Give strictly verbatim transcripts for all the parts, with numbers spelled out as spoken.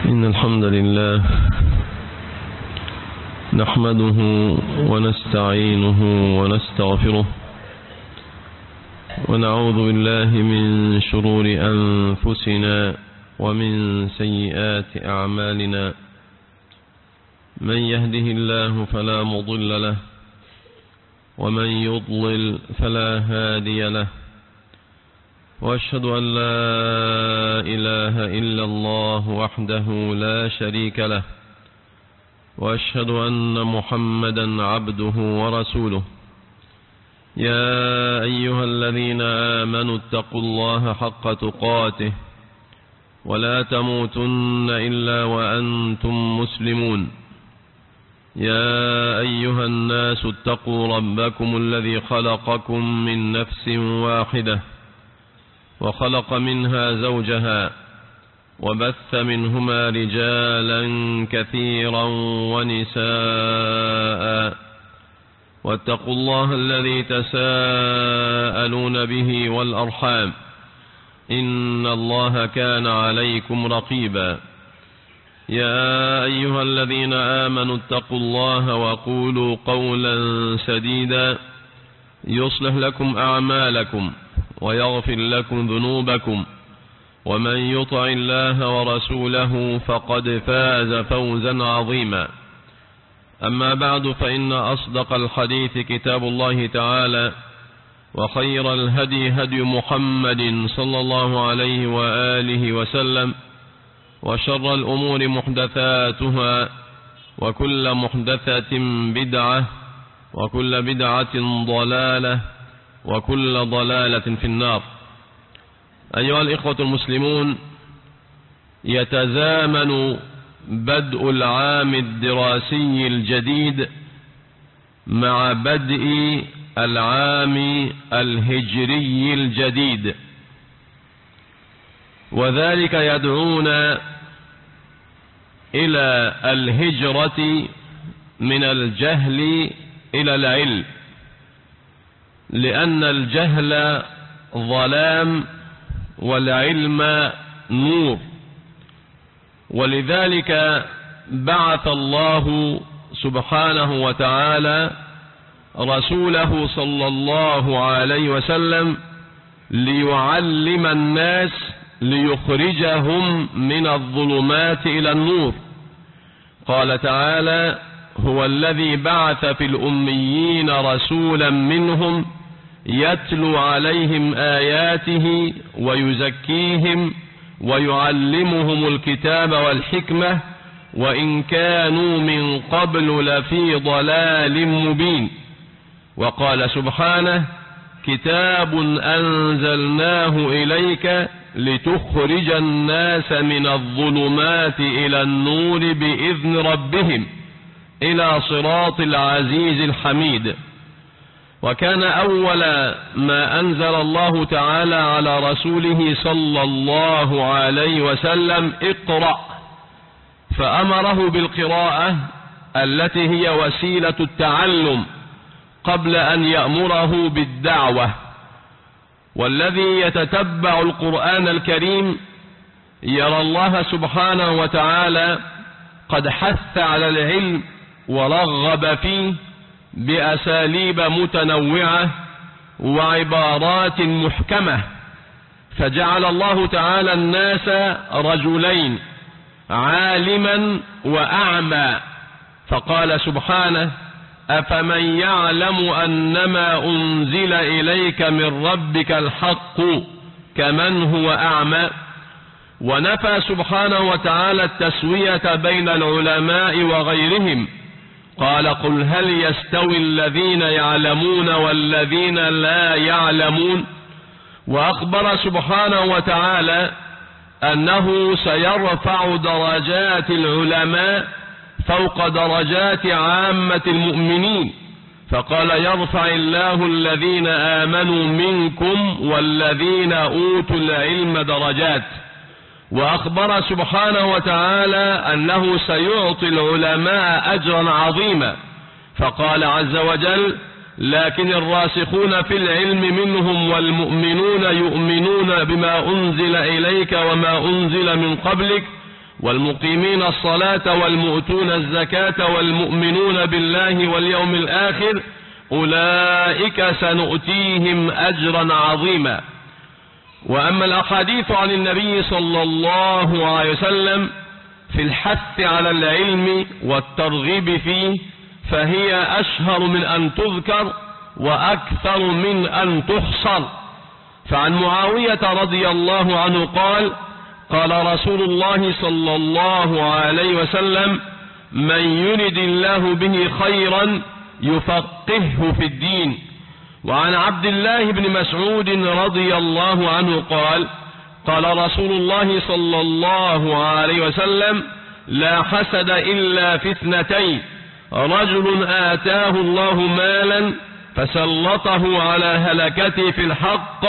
إن الحمد لله نحمده ونستعينه ونستغفره ونعوذ بالله من شرور أنفسنا ومن سيئات أعمالنا. من يهده الله فلا مضل له ومن يضلل فلا هادي له، وأشهد أن لا إله إلا الله وحده لا شريك له، وأشهد أن محمدا عبده ورسوله. يا أيها الذين آمنوا اتقوا الله حق تقاته ولا تموتن إلا وأنتم مسلمون. يا أيها الناس اتقوا ربكم الذي خلقكم من نفس واحدة وخلق منها زوجها وبث منهما رجالا كثيرا ونساء، واتقوا الله الذي تساءلون به والأرحام إن الله كان عليكم رقيبا. يا أيها الذين آمنوا اتقوا الله وقولوا قولا سديدا يصلح لكم أعمالكم ويغفر لكم ذنوبكم، ومن يطع الله ورسوله فقد فاز فوزا عظيما. أما بعد، فإن أصدق الحديث كتاب الله تعالى، وخير الهدي هدي محمد صلى الله عليه وآله وسلم، وشر الأمور محدثاتها، وكل محدثة بدعة، وكل بدعة ضلالة، وكل ضلالة في النار. أيها الإخوة المسلمون، يتزامن بدء العام الدراسي الجديد مع بدء العام الهجري الجديد، وذلك يدعونا إلى الهجرة من الجهل إلى العلم، لأن الجهل ظلام والعلم نور. ولذلك بعث الله سبحانه وتعالى رسوله صلى الله عليه وسلم ليعلم الناس، ليخرجهم من الظلمات إلى النور. قال تعالى: هو الذي بعث في الأميين رسولا منهم يتلو عليهم آياته ويزكيهم ويعلمهم الكتاب والحكمة وإن كانوا من قبل لفي ضلال مبين. وقال سبحانه: كتاب أنزلناه إليك لتخرج الناس من الظلمات إلى النور بإذن ربهم إلى صراط العزيز الحميد. وكان أول ما أنزل الله تعالى على رسوله صلى الله عليه وسلم اقرأ، فأمره بالقراءة التي هي وسيلة التعلم قبل أن يأمره بالدعوة. والذي يتتبع القرآن الكريم يرى الله سبحانه وتعالى قد حث على العلم ورغب فيه بأساليب متنوعة وعبارات محكمة، فجعل الله تعالى الناس رجلين، عالما وأعمى، فقال سبحانه: أفمن يعلم أنما أنزل إليك من ربك الحق كمن هو أعمى. ونفى سبحانه وتعالى التسوية بين العلماء وغيرهم، قال: قل هل يستوي الذين يعلمون والذين لا يعلمون. وأخبر سبحانه وتعالى أنه سيرفع درجات العلماء فوق درجات عامة المؤمنين، فقال: يرفع الله الذين آمنوا منكم والذين أوتوا العلم درجات. وأخبر سبحانه وتعالى أنه سيعطي العلماء أجرا عظيما، فقال عز وجل: لكن الراسخون في العلم منهم والمؤمنون يؤمنون بما أنزل إليك وما أنزل من قبلك والمقيمين الصلاة والمؤتون الزكاة والمؤمنون بالله واليوم الآخر أولئك سنؤتيهم أجرا عظيما. وأما الأحاديث عن النبي صلى الله عليه وسلم في الحث على العلم والترغيب فيه فهي أشهر من أن تذكر وأكثر من أن تحصر. فعن معاوية رضي الله عنه قال: قال رسول الله صلى الله عليه وسلم: من يرد الله به خيرا يفقهه في الدين. وعن عبد الله بن مسعود رضي الله عنه قال: قال رسول الله صلى الله عليه وسلم: لا حسد إلا في اثنتين: رجل آتاه الله مالا فسلطه على هلكته في الحق،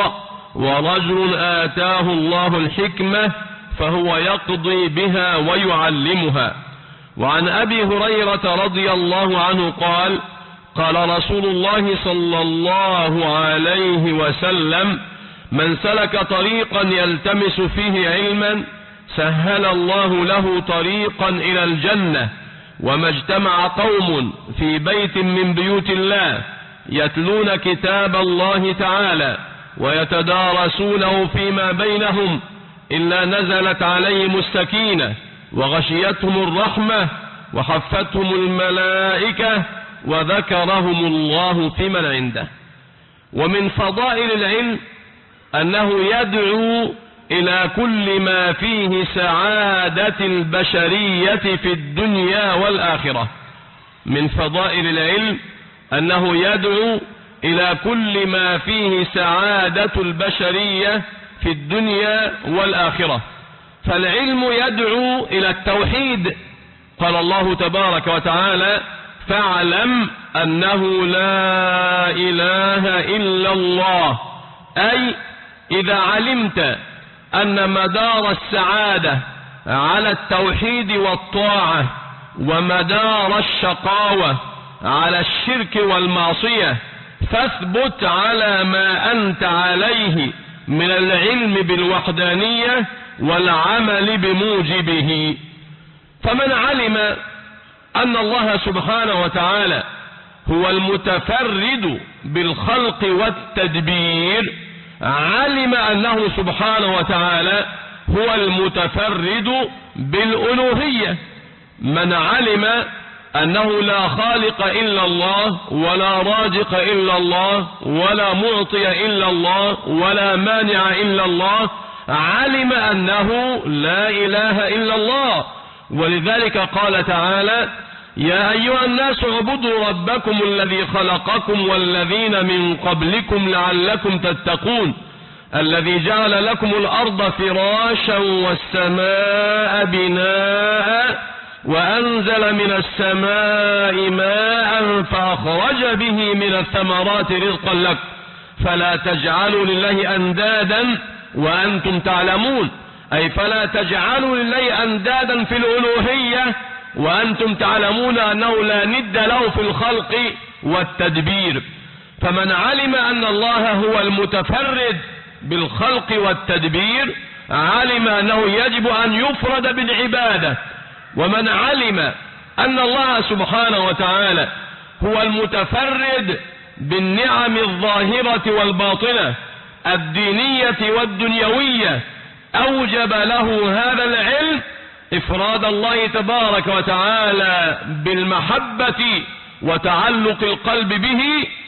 ورجل آتاه الله الحكمة فهو يقضي بها ويعلمها. وعن أبي هريرة رضي الله عنه قال: قال رسول الله صلى الله عليه وسلم: من سلك طريقا يلتمس فيه علما سهل الله له طريقا إلى الجنة. وما اجتمع قوم في بيت من بيوت الله يتلون كتاب الله تعالى ويتدارسونه فيما بينهم إلا نزلت عليهم السكينة وغشيتهم الرحمة وحفتهم الملائكة وذكرهم الله في من عنده. ومن فضائل العلم أنه يدعو إلى كل ما فيه سعادة البشرية في الدنيا والآخرة. من فضائل العلم أنه يدعو إلى كل ما فيه سعادة البشرية في الدنيا والآخرة. فالعلم يدعو إلى التوحيد. قال الله تبارك وتعالى: فاعلم أنه لا إله إلا الله. أي إذا علمت أن مدار السعادة على التوحيد والطاعة ومدار الشقاوة على الشرك والمعصية فاثبت على ما أنت عليه من العلم بالوحدانية والعمل بموجبه. فمن علم أن الله سبحانه وتعالى هو المتفرد بالخلق والتدبير علم أنه سبحانه وتعالى هو المتفرد بالألوهية. من علم أنه لا خالق إلا الله ولا رازق إلا الله ولا معطي إلا الله ولا مانع إلا الله علم أنه لا إله إلا الله. ولذلك قال تعالى: يا أيها الناس اعبدوا ربكم الذي خلقكم والذين من قبلكم لعلكم تتقون الذي جعل لكم الأرض فراشا والسماء بناء وأنزل من السماء ماء فأخرج به من الثمرات رزقا لك فلا تجعلوا لله أندادا وأنتم تعلمون. أي فلا تجعلوا لله أندادا في الألوهية وأنتم تعلمون أنه لا ند له في الخلق والتدبير. فمن علم أن الله هو المتفرد بالخلق والتدبير علم أنه يجب أن يفرد بالعبادة. ومن علم أن الله سبحانه وتعالى هو المتفرد بالنعم الظاهرة والباطنة الدينية والدنيوية أوجب له هذا العلم إفراد الله تبارك وتعالى بالمحبة وتعلق القلب به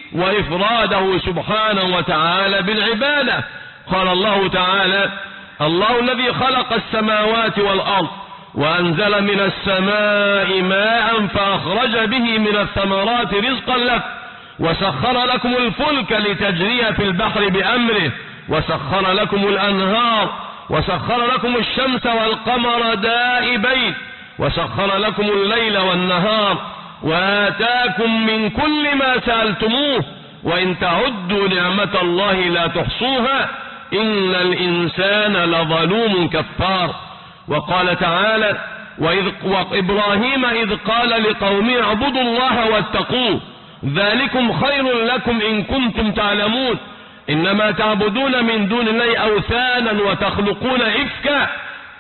وإفراده سبحانه وتعالى بالعبادة. قال الله تعالى: الله الذي خلق السماوات والأرض وأنزل من السماء ماء فأخرج به من الثمرات رزقا لك وسخر لكم الفلك لتجري في البحر بأمره وسخر لكم الأنهار وسخر لكم الشمس والقمر دائبين وسخر لكم الليل والنهار وآتاكم من كل ما سألتموه وإن تعدوا نعمة الله لا تحصوها إن الإنسان لظلوم كفار. وقال تعالى: وإذ وإبراهيم إذ قال لقومه اعبدوا الله واتقوه ذلكم خير لكم إن كنتم تعلمون إنما تعبدون من دون الله أوثانا وتخلقون إفكا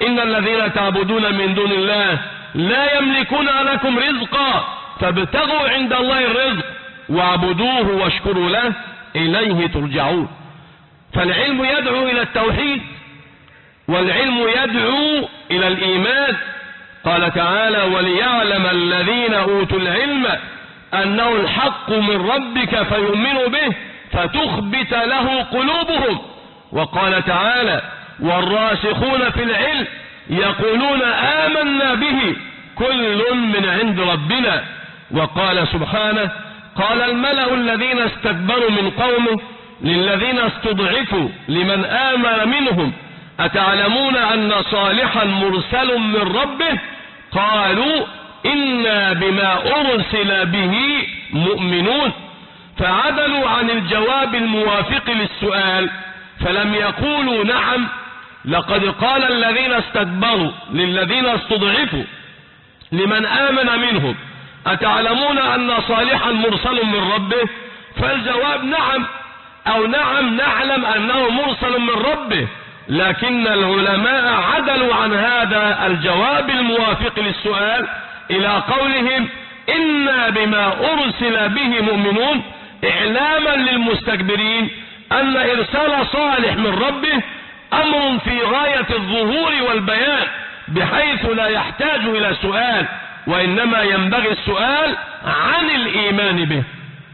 إن الذين تعبدون من دون الله لا يملكون لكم رزقا فابتغوا عند الله الرزق واعبدوه واشكروا له إليه ترجعون. فالعلم يدعو إلى التوحيد، والعلم يدعو إلى الإيمان. قال تعالى: وليعلم الذين أوتوا العلم أنه الحق من ربك فيؤمنوا به فتخبت له قلوبهم. وقال تعالى: والراسخون في العلم يقولون آمنا به كل من عند ربنا. وقال سبحانه: قال الملأ الذين استكبروا من قومه للذين استضعفوا لمن آمن منهم أتعلمون أن صالحا مرسل من ربه قالوا إنا بما أرسل به مؤمنون. فعدلوا عن الجواب الموافق للسؤال فلم يقولوا نعم لقد قال الذين استكبروا للذين استضعفوا لمن آمن منهم أتعلمون أن صالحا مرسل من ربه، فالجواب نعم، أو نعم نعلم أنه مرسل من ربه، لكن العلماء عدلوا عن هذا الجواب الموافق للسؤال إلى قولهم إنا بما أرسل به مؤمنون، إعلاما للمستكبرين أن إرسال صالح من ربه أمر في غاية الظهور والبيان، بحيث لا يحتاج إلى سؤال، وإنما ينبغي السؤال عن الإيمان به.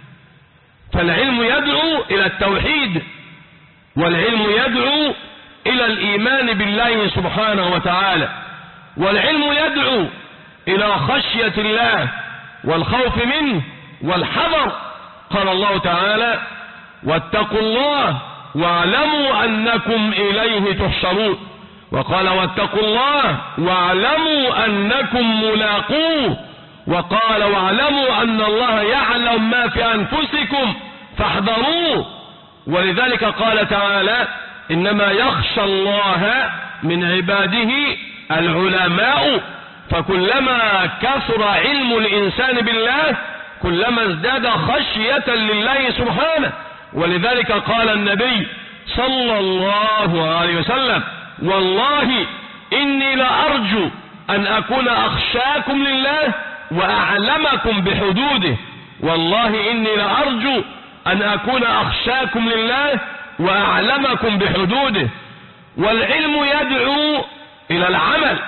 فالعلم يدعو إلى التوحيد، والعلم يدعو إلى الإيمان بالله سبحانه وتعالى، والعلم يدعو إلى خشية الله والخوف منه والحذر. قال الله تعالى: واتقوا الله واعلموا أنكم إليه تحشرون. وقال: واتقوا الله واعلموا أنكم ملاقوه. وقال: واعلموا أن الله يعلم ما في أنفسكم فاحذروه. ولذلك قال تعالى: إنما يخشى الله من عباده العلماء. فكلما كثر علم الإنسان بالله كلما ازداد خشية لله سبحانه. ولذلك قال النبي صلى الله عليه وسلم: والله إني لأرجو أن أكون أخشاكم لله وأعلمكم بحدوده. والله إني لأرجو أن أكون أخشاكم لله وأعلمكم بحدوده. والعلم يدعو إلى العمل،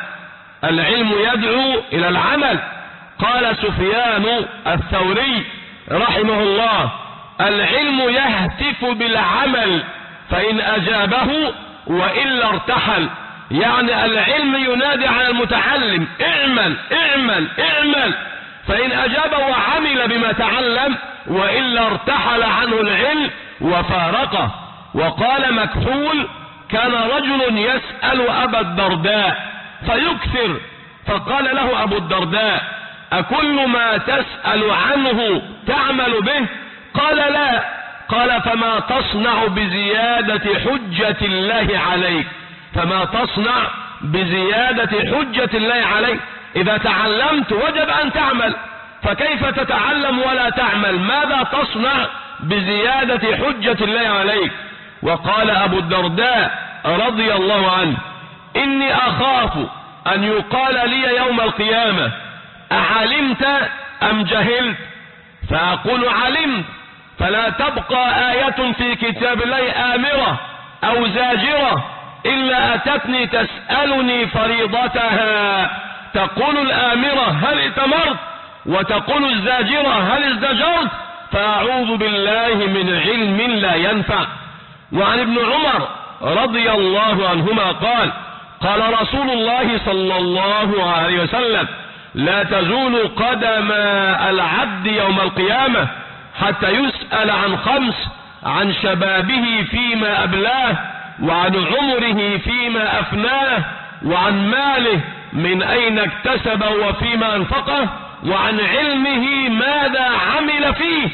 العلم يدعو إلى العمل. قال سفيان الثوري رحمه الله: العلم يهتف بالعمل فإن أجابه وإلا ارتحل. يعني العلم ينادي على المتعلم: اعمل اعمل اعمل، فإن أجاب وعمل بما تعلم وإلا ارتحل عنه العلم وفارقه. وقال مكحول: كان رجل يسأل أبا الدرداء فيكثر، فقال له أبو الدرداء: أكل ما تسأل عنه تعمل به؟ قال: لا. قال: فما تصنع بزيادة حجة الله عليك؟ فما تصنع بزيادة حجة الله عليك؟ إذا تعلمت وجب أن تعمل، فكيف تتعلم ولا تعمل؟ ماذا تصنع بزيادة حجة الله عليك؟ وقال أبو الدرداء رضي الله عنه: إني أخاف أن يقال لي يوم القيامة: أعلمت أم جهلت؟ فأقول: علمت. فلا تبقى آية في كتاب الله آمرة أو زاجرة إلا أتتني تسألني فريضتها. تقول الآمرة: هل ائتمرت؟ وتقول الزاجرة: هل ازدجرت؟ فأعوذ بالله من علم لا ينفع. وعن ابن عمر رضي الله عنهما قال: قال رسول الله صلى الله عليه وسلم: لا تزول قدم العبد يوم القيامة حتى يسأل عن خمس: عن شبابه فيما أبلاه، وعن عمره فيما أفناه، وعن ماله من أين اكتسب وفيما أنفقه، وعن علمه ماذا عمل فيه.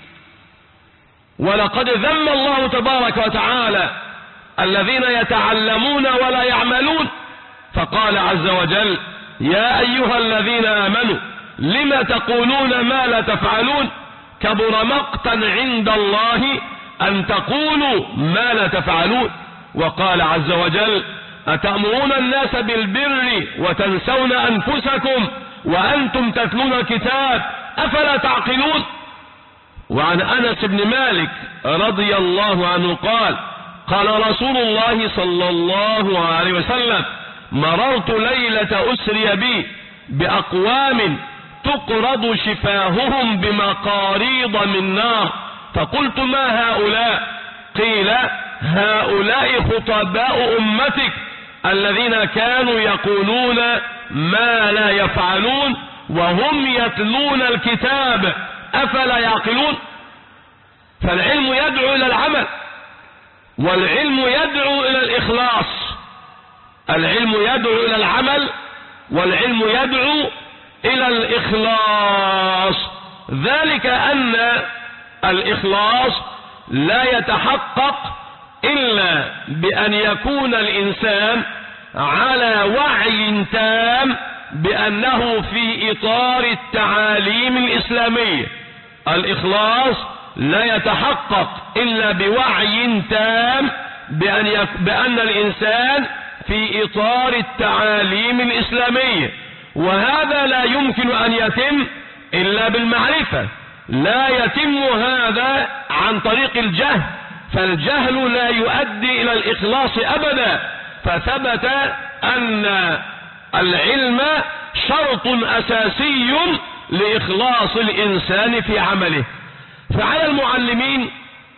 ولقد ذم الله تبارك وتعالى الذين يتعلمون ولا يعملون، فقال عز وجل: يا أيها الذين آمنوا لم تقولون ما لا تفعلون كبر مقتا عند الله أن تقولوا ما لا تفعلون. وقال عز وجل: أتأمرون الناس بالبر وتنسون أنفسكم وأنتم تتلون الكتاب أفلا تعقلون؟ وعن أنس بن مالك رضي الله عنه قال قال رسول الله صلى الله عليه وسلم مررت ليلة أسري بي بأقوام تقرض شفاههم بمقاريض من نار فقلت ما هؤلاء؟ قيل هؤلاء خطباء أمتك الذين كانوا يقولون ما لا يفعلون وهم يتلون الكتاب أفلا يعقلون؟ فالعلم يدعو إلى العمل، والعلم يدعو إلى الإخلاص. العلم يدعو إلى العمل والعلم يدعو إلى الإخلاص. ذلك أن الإخلاص لا يتحقق إلا بأن يكون الإنسان على وعي تام بأنه في إطار التعاليم الإسلامية. الإخلاص لا يتحقق إلا بوعي تام بأن, يك... بأن الإنسان في إطار التعاليم الإسلامية، وهذا لا يمكن أن يتم إلا بالمعرفة. لا يتم هذا عن طريق الجهل، فالجهل لا يؤدي إلى الإخلاص أبدا. فثبت أن العلم شرط أساسي لإخلاص الإنسان في عمله. فعلى المعلمين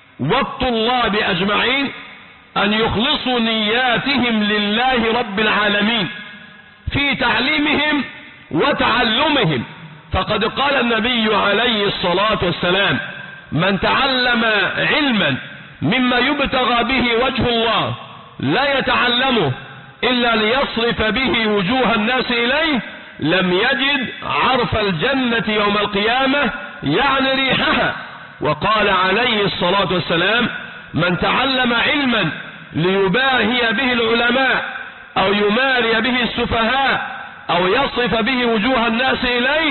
والطلاب أجمعين أن يخلصوا نياتهم لله رب العالمين في تعليمهم وتعلمهم. فقد قال النبي عليه الصلاة والسلام من تعلم علما مما يبتغى به وجه الله لا يتعلمه إلا ليصرف به وجوه الناس إليه لم يجد عرف الجنة يوم القيامة يعني ريحها. وقال عليه الصلاة والسلام من تعلم علما ليباهي به العلماء أو يماري به السفهاء أو يصرف به وجوه الناس إليه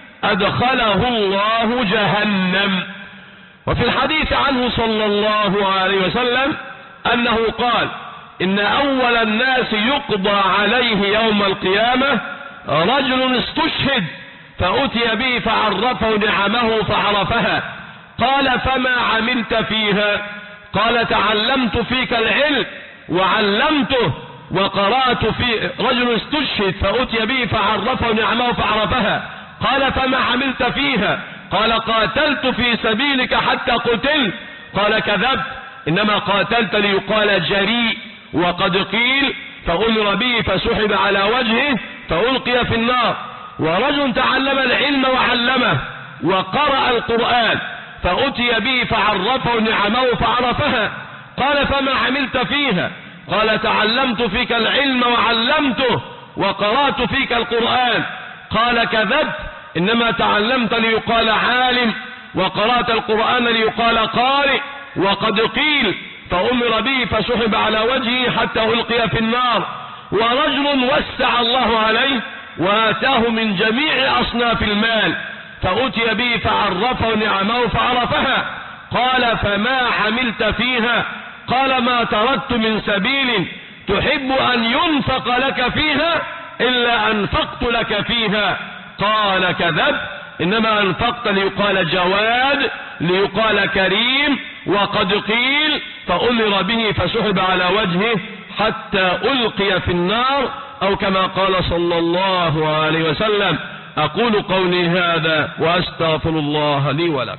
أدخله الله جهنم. وفي الحديث عنه صلى الله عليه وسلم أنه قال إن أول الناس يقضى عليه يوم القيامة رجل استشهد فأتي به فعرفه نعمه فعرفها قال فما عملت فيها؟ قال تعلمت فيك العلم وعلمته وقرأت في رجل استشهد فأتي به فعرفه نعمه فعرفها قال فما عملت فيها؟ قال قاتلت في سبيلك حتى قتلت. قال كذبت إنما قاتلت ليقال جريء وقد قيل فأمر به فسحب على وجهه فألقي في النار. ورجل تعلم العلم وعلمه وقرأ القرآن فأتي به فعرفه نعمه فعرفها قال فما عملت فيها؟ قال تعلمت فيك العلم وعلمته وقرأت فيك القرآن. قال كذبت إنما تعلمت ليقال عالم وقرأت القرآن ليقال قارئ وقد قيل فأمر به فسحب على وجهه حتى ألقي في النار. ورجل وسع الله عليه وآتاه من جميع أصناف المال فأتي به فعرفه نعمه فعرفها قال فما عملت فيها؟ قال ما تركت من سبيل تحب أن ينفق لك فيها إلا أنفقت لك فيها. قال كذب إنما أنفقت ليقال جواد ليقال كريم وقد قيل فأمر به فسحب على وجهه حتى ألقي في النار أو كما قال صلى الله عليه وسلم. أقول قولي هذا وأستغفر الله لي ولكم.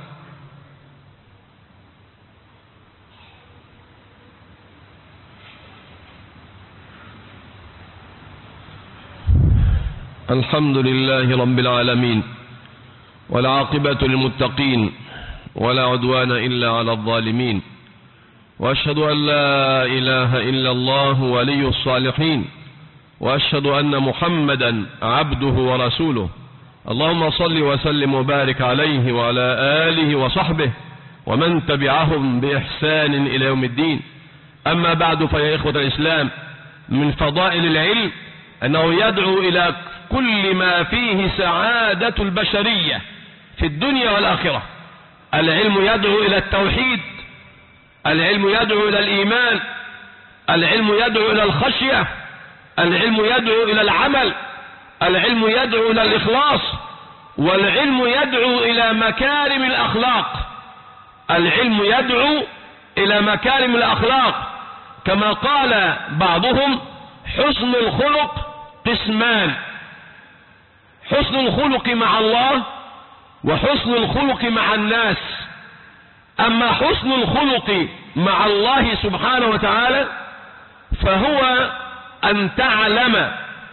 الحمد لله رب العالمين والعاقبة للمتقين ولا عدوان إلا على الظالمين وأشهد أن لا إله إلا الله ولي الصالحين وأشهد أن محمدا عبده ورسوله. اللهم صل وسلم وبارك عليه وعلى آله وصحبه ومن تبعهم بإحسان إلى يوم الدين. أما بعد فيا إخوة الإسلام من فضائل العلم أنه يدعو إلى كل ما فيه سعادة البشرية في الدنيا والآخرة. العلم يدعو إلى التوحيد، العلم يدعو إلى الإيمان، العلم يدعو إلى الخشية، العلم يدعو إلى العمل، العلم يدعو إلى الإخلاص، والعلم يدعو إلى مكارم الأخلاق. العلم يدعو إلى مكارم الأخلاق، كما قال بعضهم: حسن الخلق قسمان، حسن الخلق مع الله وحسن الخلق مع الناس. أما حسن الخلق مع الله سبحانه وتعالى فهو أن تعلم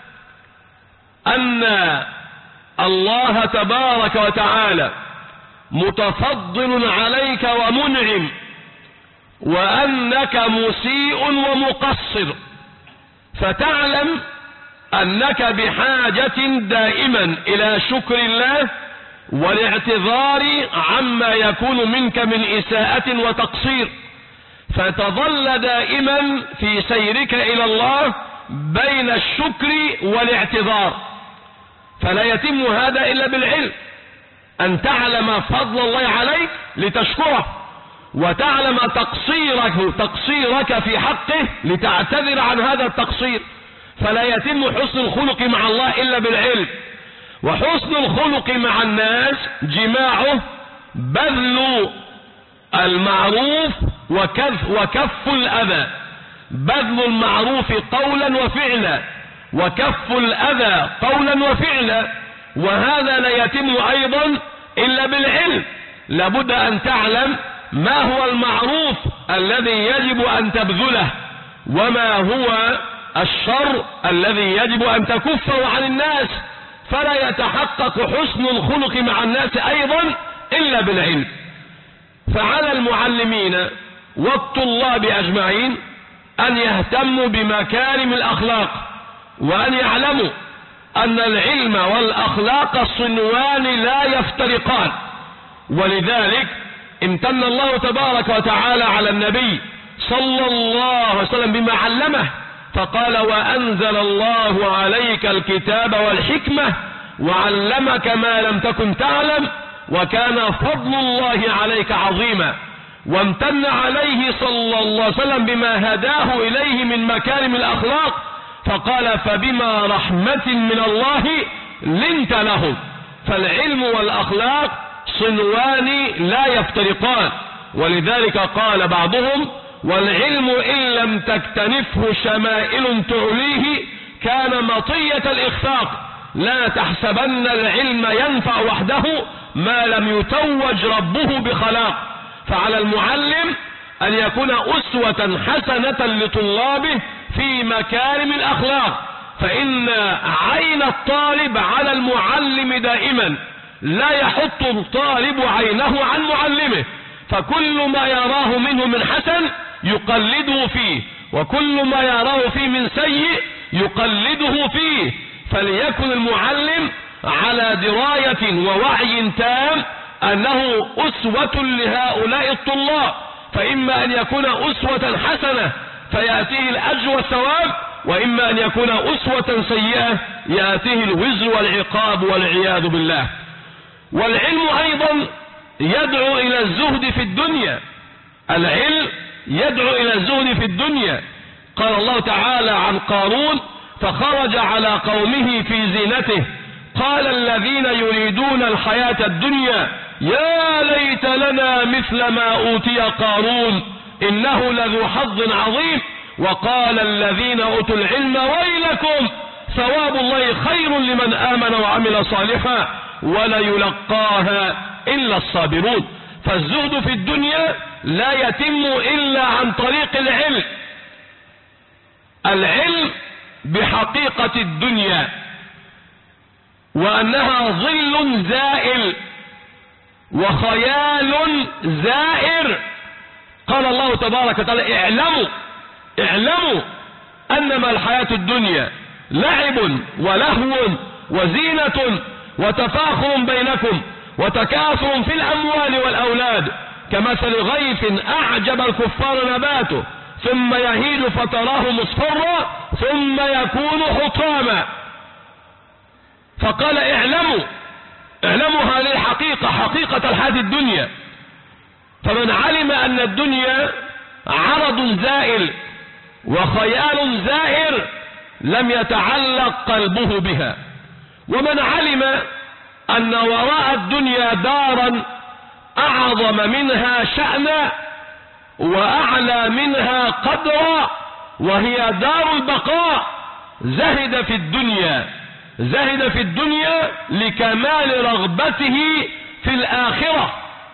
أن الله تبارك وتعالى متفضل عليك ومنعم، وأنك مسيء ومقصر، فتعلم أنك بحاجة دائما إلى شكر الله والاعتذار عما يكون منك من إساءة وتقصير، فتظل دائما في سيرك إلى الله بين الشكر والاعتذار. فلا يتم هذا إلا بالعلم، أن تعلم فضل الله عليك لتشكره، وتعلم تقصيرك تقصيرك في حقه لتعتذر عن هذا التقصير. فلا يتم حسن الخلق مع الله إلا بالعلم. وحسن الخلق مع الناس جماعه بذل المعروف وكف, وكف الأذى، بذل المعروف قولا وفعلا، وكف الأذى قولا وفعلا. وهذا لا يتم أيضا إلا بالعلم. لابد أن تعلم ما هو المعروف الذي يجب أن تبذله، وما هو الشر الذي يجب أن تكفه عن الناس. فلا يتحقق حسن الخلق مع الناس أيضا إلا بالعلم. فعلى المعلمين والطلاب أجمعين أن يهتموا بمكارم الأخلاق، وأن يعلموا أن العلم والأخلاق صنوان لا يفترقان. ولذلك امتن الله تبارك وتعالى على النبي صلى الله عليه وسلم بما علمه، فقال: وأنزل الله عليك الكتاب والحكمة وعلمك ما لم تكن تعلم وكان فضل الله عليك عظيما. وامتن عليه صلى الله عليه وسلم بما هداه إليه من مكارم الأخلاق، فقال: فبما رحمة من الله لنت لهم. فالعلم والأخلاق صنوان لا يفترقان. ولذلك قال بعضهم: والعلم إن لم تكتنفه شمائل تعليه كان مطية الإخفاق. لا تحسبن العلم ينفع وحده ما لم يتوج ربه بخلاق. فعلى المعلم أن يكون أسوة حسنة لطلابه في مكارم الأخلاق، فإن عين الطالب على المعلم دائما، لا يحط الطالب عينه عن معلمه، فكل ما يراه منه من حسن يقلده فيه، وكل ما يراه فيه من سيء يقلده فيه. فليكن المعلم على دراية ووعي تام أنه أسوة لهؤلاء الطلاب، فإما أن يكون أسوة حسنة فيأتيه الأجر والثواب، وإما أن يكون أسوة سيئة يأتيه الوزر والعقاب والعياذ بالله. والعلم أيضا يدعو إلى الزهد في الدنيا، العلم يدعو إلى الزهد في الدنيا. قال الله تعالى عن قارون: فخرج على قومه في زينته قال الذين يريدون الحياة الدنيا يا ليت لنا مثل ما أوتي قارون إنه لذو حظ عظيم. وقال الذين أوتوا العلم ويلكم ثواب الله خير لمن آمن وعمل صالحا ولا يلقاها إلا الصابرون. فالزهد في الدنيا لا يتم إلا عن طريق العلم، العلم بحقيقة الدنيا وأنها ظل زائل وخيال زائر. قال الله تبارك وتعالى: اعلموا اعلموا أنما الحياة الدنيا لعب ولهو وزينة وتفاخر بينكم وتكاثر في الأموال والأولاد كمثل غيث أعجب الكفار نباته ثم يهيج فتراه مصفرا ثم يكون حطاما. فقال: اعلموا اعلموا هذه الحقيقة، حقيقة الحياة الدنيا. فمن علم أن الدنيا عرض زائل وخيال زائر لم يتعلق قلبه بها. ومن علم أن وراء الدنيا دارا أعظم منها شأنا وأعلى منها قدرا وهي دار البقاء زهد في الدنيا زهد في الدنيا لكمال رغبته في الآخرة،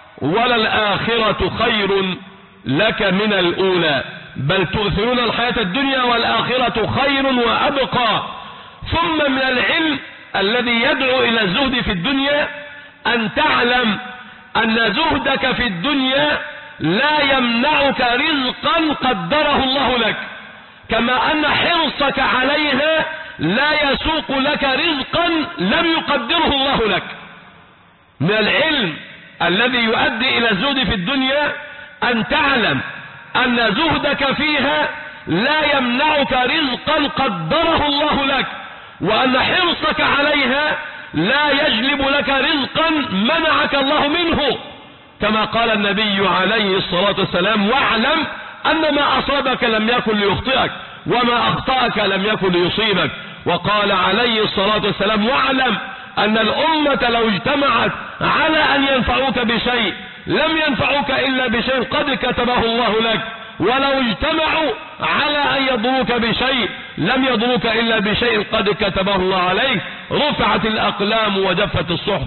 وللآخرة خير لك من الأولى، بل تؤثرون الحياة الدنيا والآخرة خير وأبقى. ثم من العلم الذي يدعو إلى الزهد في الدنيا أن تعلم أن زهدك في الدنيا لا يمنعك رزقا قدره الله لك، كما أن حرصك عليها لا يسوق لك رزقا لم يقدره الله لك. من العلم الذي يؤدي إلى الزهد في الدنيا أن تعلم أن زهدك فيها لا يمنعك رزقا قدره الله لك، وأن حرصك عليها لا يجلب لك رزقا منعك الله منه، كما قال النبي عليه الصلاة والسلام: واعلم أن ما أصابك لم يكن ليخطئك وما أخطأك لم يكن ليصيبك. وقال عليه الصلاة والسلام: واعلم أن الأمة لو اجتمعت على أن ينفعوك بشيء لم ينفعوك إلا بشيء قد كتبه الله لك، ولو اجتمعوا على أن يضروك بشيء لم يضروك إلا بشيء قد كتبه الله عليك. رفعت الأقلام وجفت الصحف.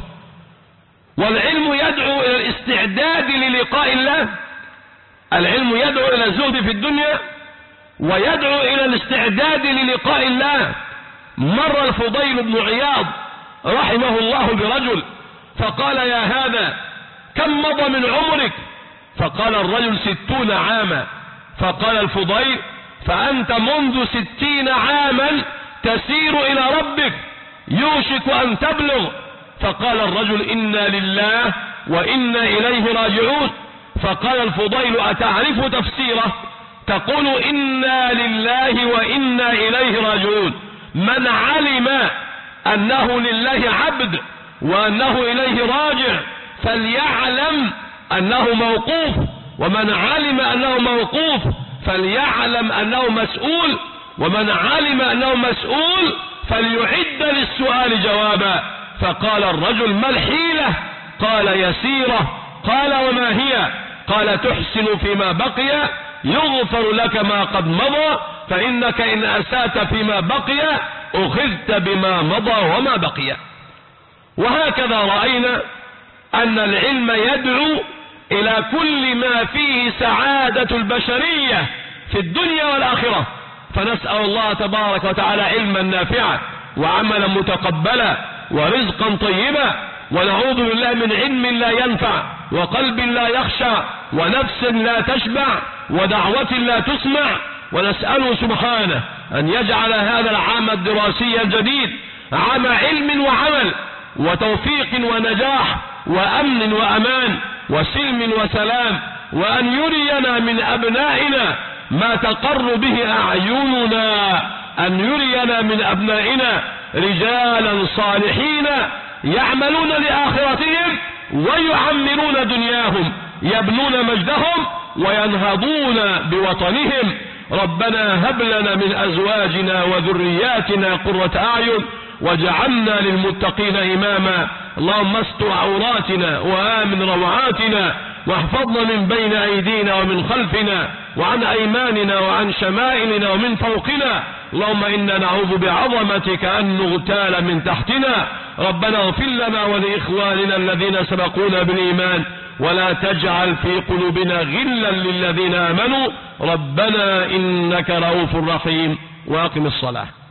والعلم يدعو إلى الاستعداد للقاء الله. العلم يدعو إلى الزهد في الدنيا ويدعو إلى الاستعداد للقاء الله. مر الفضيل بن عياض رحمه الله برجل فقال: يا هذا كم مضى من عمرك؟ فقال الرجل: ستون عاما. فقال الفضيل: فأنت منذ ستين عاما تسير إلى ربك، يوشك أن تبلغ. فقال الرجل: إنا لله وإنا إليه راجعون. فقال الفضيل: أتعرف تفسيره؟ تقول إنا لله وإنا إليه راجعون. من علم أنه لله عبد وأنه إليه راجع فليعلم أنه موقوف، ومن علم أنه موقوف فليعلم أنه مسؤول، ومن علم أنه مسؤول فليعد للسؤال جوابا. فقال الرجل: ما الحيلة؟ قال: يسيرة. قال: وما هي؟ قال: تحسن فيما بقي يغفر لك ما قد مضى، فإنك إن أسأت فيما بقي أخذت بما مضى وما بقي. وهكذا رأينا أن العلم يدعو إلى كل ما فيه سعادة البشرية في الدنيا والآخرة، فنسأل الله تبارك وتعالى علما نافعا وعملا متقبلا ورزقا طيبا، ونعوذ بالله من علم لا ينفع وقلب لا يخشع ونفس لا تشبع ودعوة لا تسمع. ونسأله سبحانه أن يجعل هذا العام الدراسي الجديد عام علم وعمل وتوفيق ونجاح وأمن وأمان وسلم وسلام، وأن يرينا من أبنائنا ما تقر به أعيننا، أن يرينا من أبنائنا رجالا صالحين يعملون لآخرتهم ويعمرون دنياهم، يبنون مجدهم وينهضون بوطنهم. ربنا هب لنا من أزواجنا وذرياتنا قرة أعين واجعلنا للمتقين إماما. اللهم استر عوراتنا وآمن روعاتنا، واحفظنا من بين أيدينا ومن خلفنا وعن أيماننا وعن شمائلنا ومن فوقنا. اللهم إنا نعوذ بعظمتك أن نغتال من تحتنا. ربنا اغفر لنا ولإخواننا الذين سبقونا بالإيمان، ولا تجعل في قلوبنا غلا للذين آمنوا. ربنا إنك رؤوف رحيم. وأقم الصلاة.